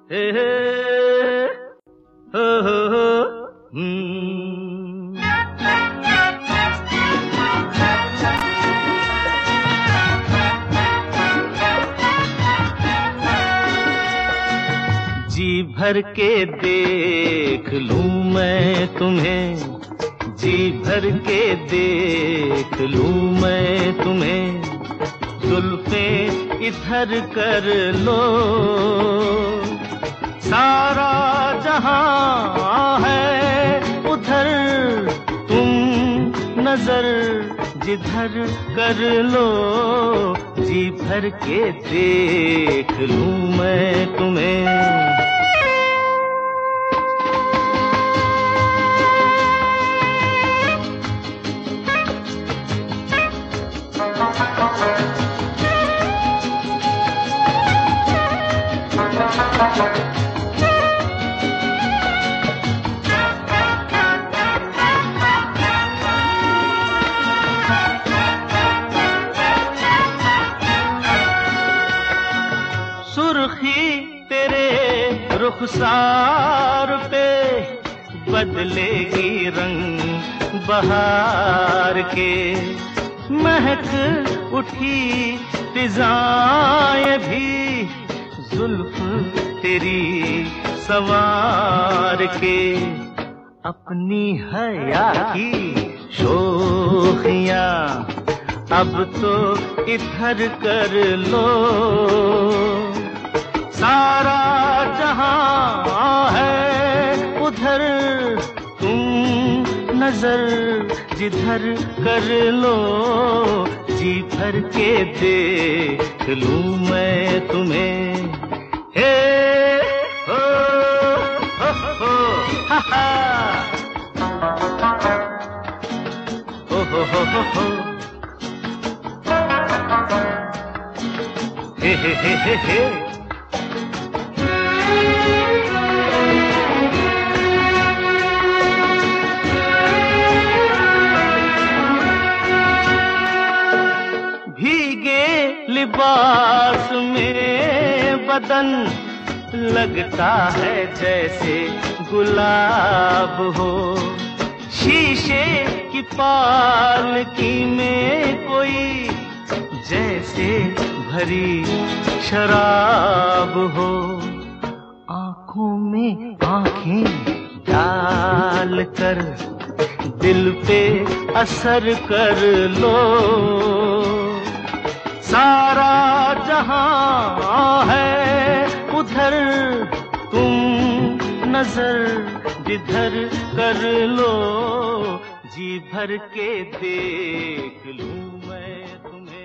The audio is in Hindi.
हे हे हो हो जी भर के देख लूं मैं तुम्हें, जी भर के देख लूं मैं तुम्हें, जुल्फे इधर कर लो, सारा जहां है उधर, तुम नजर जिधर कर लो, जी भर के देख लूं मैं तुम्हें। सुर्खी तेरे रुखसार पे बदलेगी रंग बहार के, महक उठी फिजाएं भी जुल्फ तेरी सवार के, अपनी हया की शोखियां अब तो इधर कर लो, सारा जहां है उधर, तुम नजर जिधर कर लो, जी भर के देख लूं मैं तुम्हें। हे हो हा हा हो हे भीगे लिबास में बदन लगता है जैसे गुलाब हो, शीशे की पालकी में कोई जैसे भरी शराब हो, आंखों में आंखें डाल कर दिल पे असर कर लो, सारा जहां है उधर, तुम नजर जिधर कर लो, जी भर के देख लूं मैं तुम्हें।